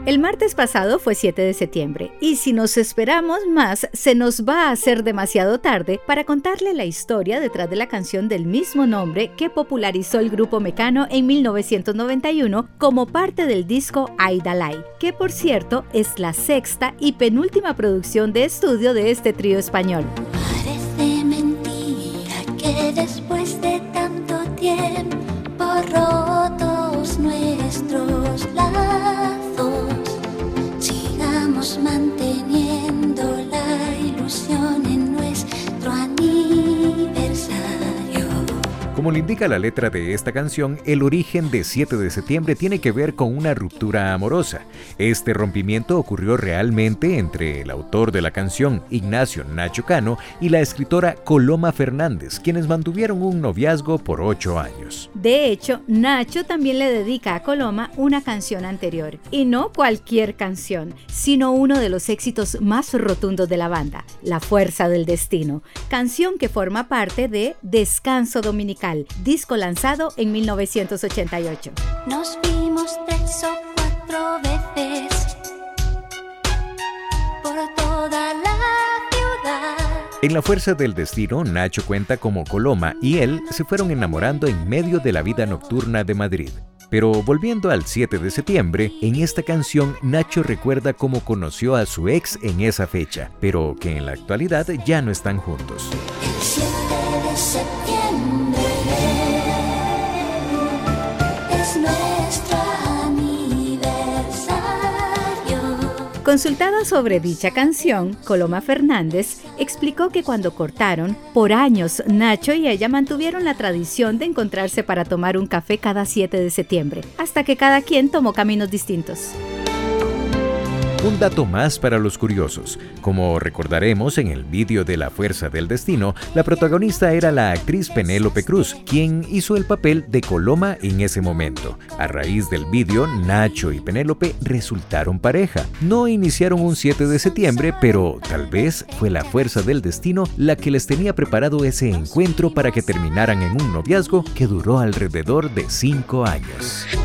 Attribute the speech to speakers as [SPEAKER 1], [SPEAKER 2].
[SPEAKER 1] El martes pasado fue 7 de septiembre y si nos esperamos más, se nos va a hacer demasiado tarde para contarle la historia detrás de la canción del mismo nombre que popularizó el grupo Mecano en 1991 como parte del disco Aidalay, que por cierto es la sexta y penúltima producción de estudio de este trío español.
[SPEAKER 2] Parece mentira que después de tanto tiempo rotos nuestros lazos, sigamos manteniendo la ilusión en nuestro aniversario.
[SPEAKER 3] Como le indica la letra de esta canción, el origen de 7 de septiembre tiene que ver con una ruptura amorosa. Este rompimiento ocurrió realmente entre el autor de la canción, Ignacio Nacho Cano, y la escritora Coloma Fernández, quienes mantuvieron un noviazgo por 8 años.
[SPEAKER 1] De hecho, Nacho también le dedica a Coloma una canción anterior, y no cualquier canción, sino uno de los éxitos más rotundos de la banda, La Fuerza del Destino, canción que forma parte de Descanso Dominical, disco lanzado en 1988.
[SPEAKER 2] Nos vimos 3 o 4 veces por toda la ciudad.
[SPEAKER 3] En La Fuerza del Destino, Nacho cuenta cómo Coloma y él se fueron enamorando en medio de la vida nocturna de Madrid. Pero volviendo al 7 de septiembre, en esta canción Nacho recuerda cómo conoció a su ex en esa fecha, pero que en la actualidad ya no están juntos.
[SPEAKER 2] El 7 de septiembre es nuestro aniversario.
[SPEAKER 1] Consultada sobre dicha canción, Coloma Fernández explicó que cuando cortaron, por años Nacho y ella mantuvieron la tradición de encontrarse para tomar un café cada 7 de septiembre, hasta que cada quien tomó caminos distintos.
[SPEAKER 3] Un dato más para los curiosos. Como recordaremos en el vídeo de La Fuerza del Destino, la protagonista era la actriz Penélope Cruz, quien hizo el papel de Coloma en ese momento. A raíz del vídeo, Nacho y Penélope resultaron pareja. No iniciaron un 7 de septiembre, pero tal vez fue la fuerza del destino la que les tenía preparado ese encuentro para que terminaran en un noviazgo que duró alrededor de 5 años.